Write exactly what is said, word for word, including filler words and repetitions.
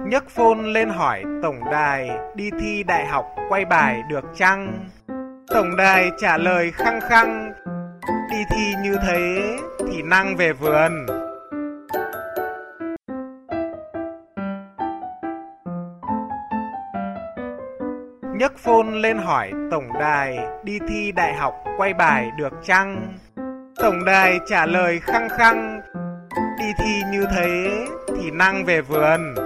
Nhấc phone lên hỏi tổng đài đi thi đại học quay bài được chăng? Tổng đài trả lời khăng khăng, đi thi như thế thì năng về vườn. Nhấc phone lên hỏi tổng đài đi thi đại học quay bài được chăng? Tổng đài trả lời khăng khăng, đi thi như thế thì năng về vườn.